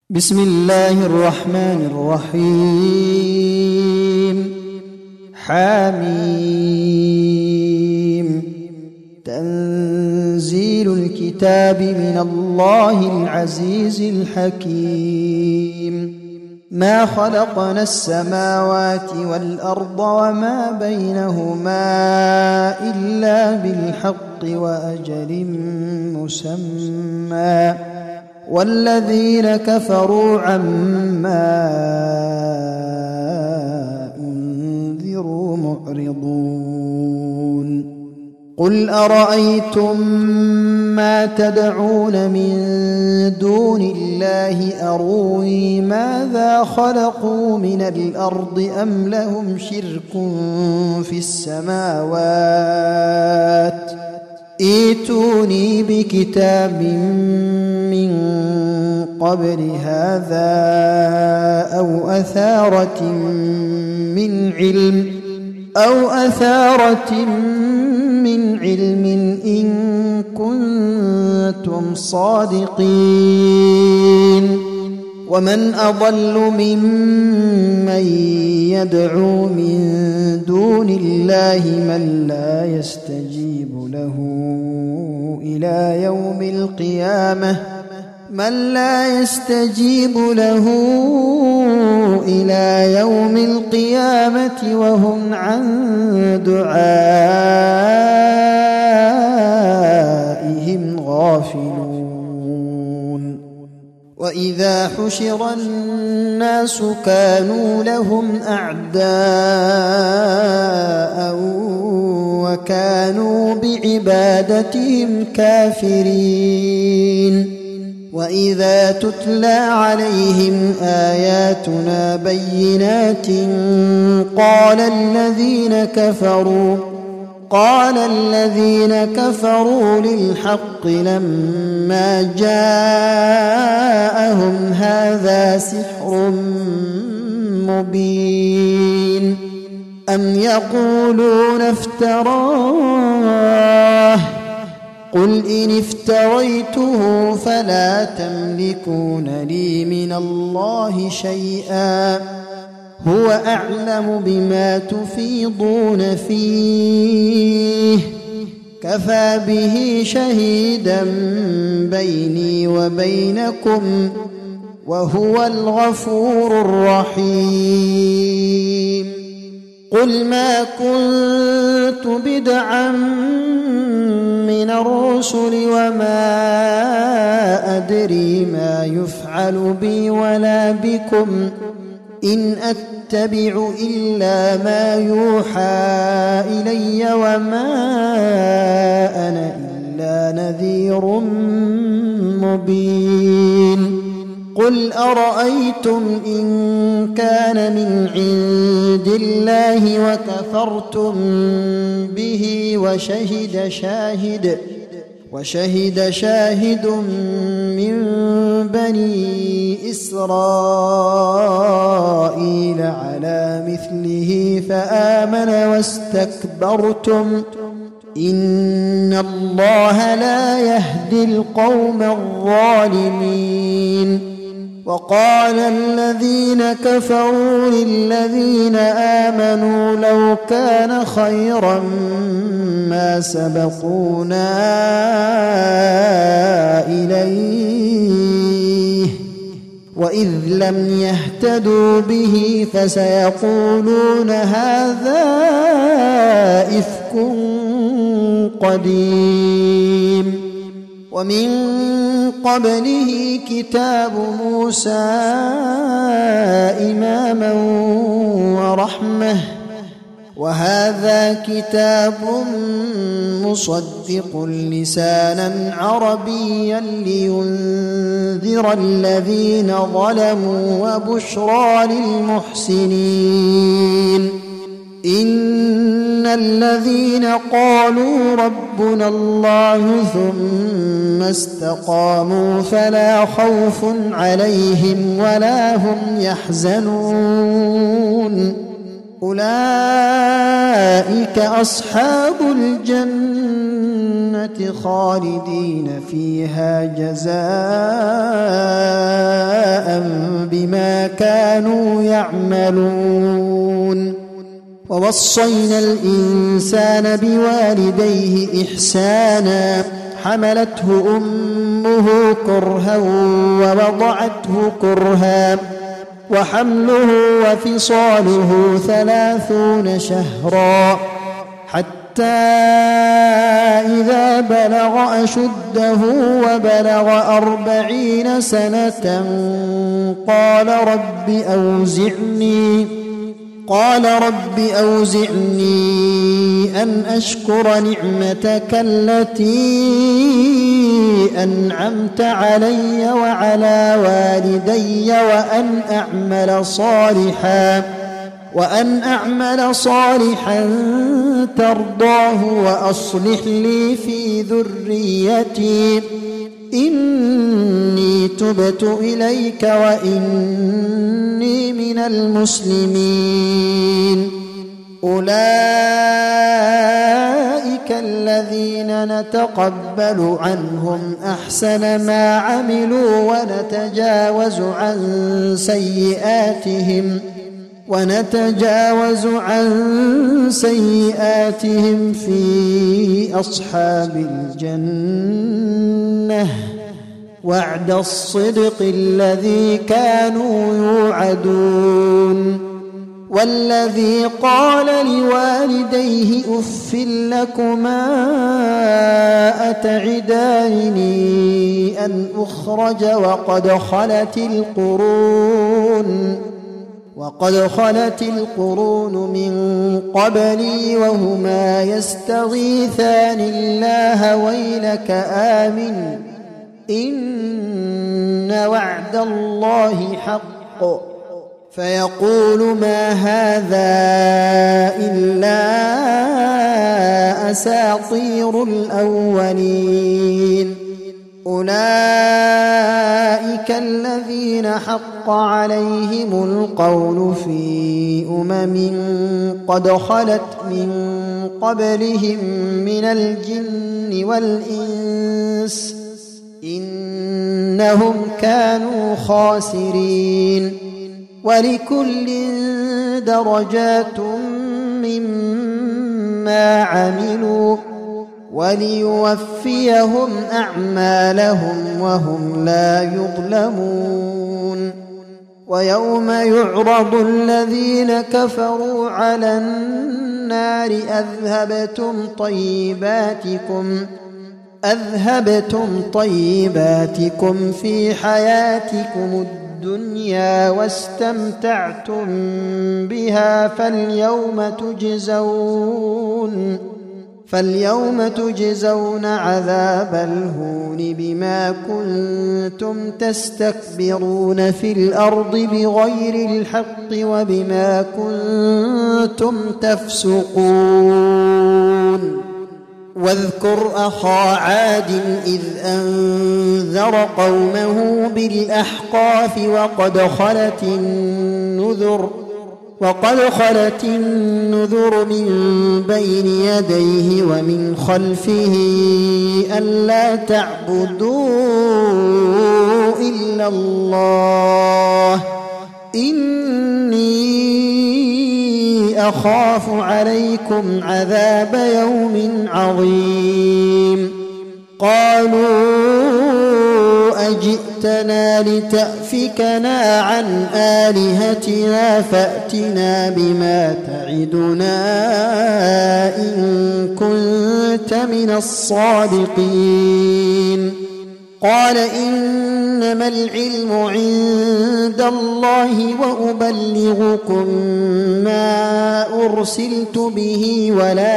بسم الله الرحمن الرحيم. حميم. تنزيل الكتاب من الله العزيز الحكيم. ما خلقنا السماوات والأرض وما بينهما إلا بالحق وأجل مسمى، والذين كفروا عما أنذروا معرضون. قل أرأيتم ما تدعون من دون الله أروني ماذا خلقوا من الأرض أم لهم شرك في السماوات، ائتوني بكتاب من قبل هذا أو أثارة من علم إن كنتم صادقين. ومن أضل ممن يدعو من دون الله من لا يستجيب له إلى يوم القيامة وهم عن دعائهم غافلون. وإذا حشر الناس كانوا لهم أعداء وكانوا بعبادتهم كافرين. وإذا تتلى عليهم آياتنا بينات قال الذين كفروا للحق لما جاءهم هذا سحر مبين. أم يقولون افتراه، قل إن افتريته فلا تملكون لي من الله شيئا، هو أعلم بما تفيضون فيه، كفى به شهيدا بيني وبينكم وهو الغفور الرحيم. قل ما كنت بدعا من الرسل وما أدري ما يفعل بي ولا بكم، إن أتبع إلا ما يوحى إلي وما أنا إلا نذير مبين. قل أرأيتم إن كان من عند الله وكفرتم به وشهد شاهد من بني إسرائيل على مثله فآمن واستكبرتم، إن الله لا يهدي القوم الظالمين. وقال الذين كفروا للذين آمنوا لو كان خيرا ما سبقونا إليه، وإذ لم يهتدوا به فسيقولون هذا إفك قديم. ومن قبله كتاب موسى إماما ورحمة، وهذا كتاب مصدق لسانا عربيا لينذر الذين ظلموا وبشرى للمحسنين. إن الذين قالوا ربنا الله ثم استقاموا فلا خوف عليهم ولا هم يحزنون، أولئك أصحاب الجنة خالدين فيها جزاء كانوا يعملون. ووصينا الإنسان بوالديه إحسانا حملته أمه كرها ووضعته كرها وحمله وفصاله 30 شهرا حتى إذا بلغ أشده وبلغ 40 سنة قال رب أوزعني أن أشكر نعمتك التي أنعمت علي وعلى والدي وأن أعمل صالحا ترضاه وأصلح لي في ذريتي إني تبت إليك وإني من المسلمين. أولئك الذين نتقبل عنهم أحسن ما عملوا ونتجاوز عن سيئاتهم في أصحاب الجنة وعد الصدق الذي كانوا يوعدون. والذي قال لوالديه أف لكما أتعدانني أن أخرج وقد خلت القرون من قبلي وهما يستغيثان الله ويلك آمن إن وعد الله حق فيقول ما هذا إلا أساطير الأولين. أولئك الذين حق عليهم القول في قد خلت من قبلهم من الجن والإنس إنهم كانوا خاسرين. ولكل درجات مما عملوا وليوفيهم أعمالهم وهم لا يظلمون. ويوم يعرض الذين كفروا على النار أذهبتم طيباتكم في حياتكم الدنيا واستمتعتم بها فاليوم تجزون عذاب الهون بما كنتم تستكبرون في الأرض بغير الحق وبما كنتم تفسقون. واذكر أخا عاد إذ أنذر قومه بالأحقاف وقد خلت النذر من بين يديه ومن خلفه ألا تعبدوا إلا الله إني أخاف عليكم عذاب يوم عظيم. قالوا أجئتنا لتأفكنا عن آلهتنا فأتنا بما تعدنا إن كنت من الصادقين. قال إنما العلم عند الله وأبلغكم ما أرسلت به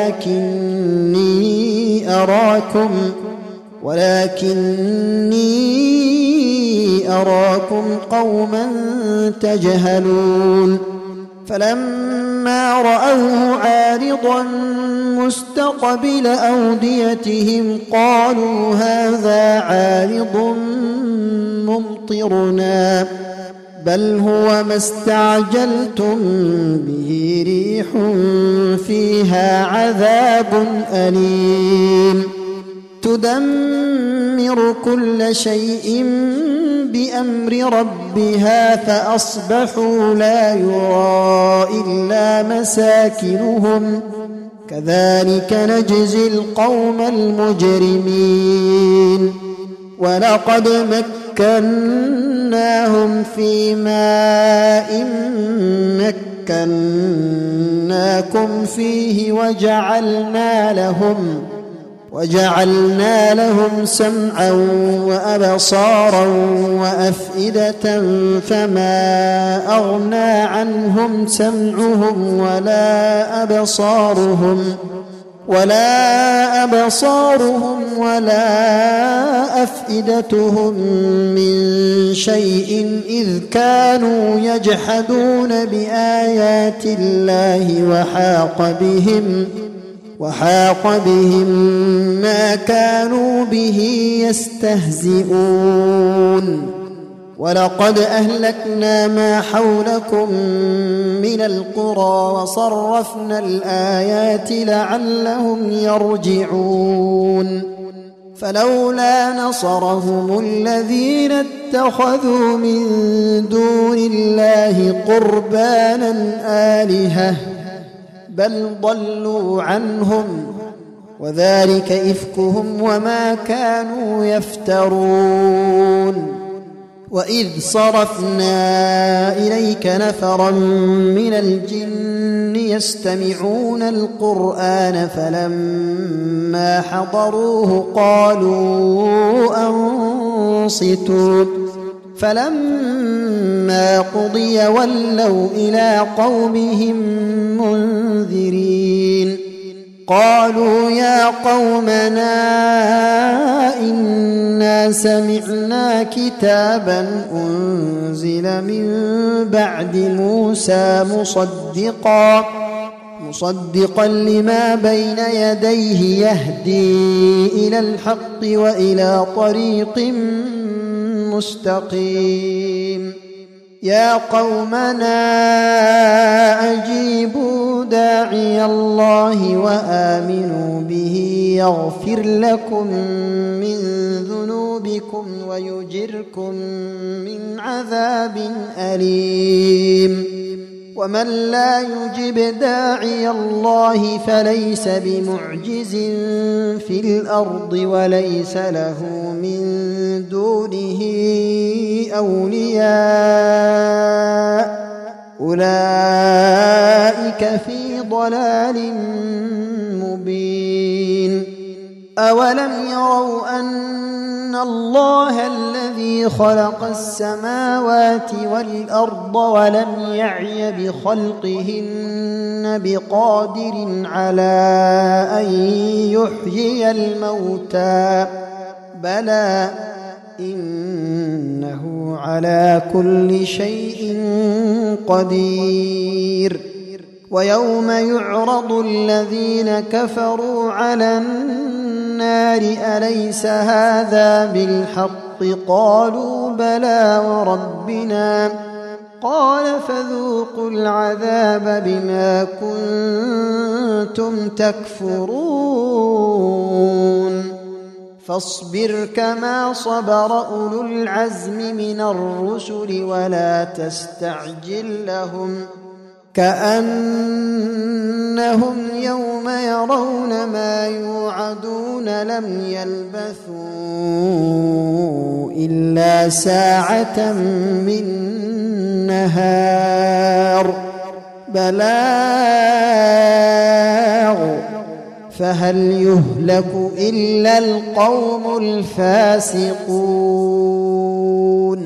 ولكني أراكم قوما تجهلون. فلما رأوه عارضا مستقبل أوديتهم قالوا هذا عارض ممطرنا بل هو ما استعجلتم به ريح فيها عذاب أليم تدمر كل شيء بأمر ربها فأصبحوا لا يرى إلا مساكنهم كذلك نجزي القوم المجرمين ولقد مكناهم في ماء مكناكم فيه وجعلنا لهم سمعا وأبصارا وأفئدة فما أغنى عنهم سمعهم ولا أبصارهم ولا أفئدتهم من شيء إذ كانوا يجحدون بآيات الله وحاق بهم ما كانوا به يستهزئون ولقد أهلكنا ما حولكم من القرى وصرفنا الآيات لعلهم يرجعون فلولا نصرهم الذين اتخذوا من دون الله قربانا آلهة بل ضلوا عنهم وذلك إفكهم وما كانوا يفترون وإذ صرفنا إليك نفرا من الجن يستمعون القرآن فلما حضروه قالوا أنصتوا فلما قضي ولوا إلى قومهم منذرين قالوا يا قومنا إنا سمعنا كتابا أنزل من بعد موسى مصدقا لما بين يديه يهدي إلى الحق وإلى طريق مستقيم يا قومنا أجيبوا داعي الله وآمنوا به يغفر لكم من ذنوبكم ويجركم من عذاب أليم ومن لا يجب داعي الله فليس بمعجز في الأرض وليس له من دونه أولياء أولئك في ضلال مبين أولم يروا أن الله الذي خلق السماوات والأرض ولم يعي بخلقهن بقادر على أن يحيي الموتى بلى إنه على كل شيء قدير ويوم يعرض الذين كفروا على النار أليس هذا بالحق قالوا بلى وربنا قال فذوقوا العذاب بما كنتم تكفرون فاصبر كما صبر أولو العزم من الرسل ولا تستعجل لهم كأنهم يوم يرون ما يوعدون لم يلبثوا إلا ساعة من نهار بلاغ فهل يهلك إلا القوم الفاسقون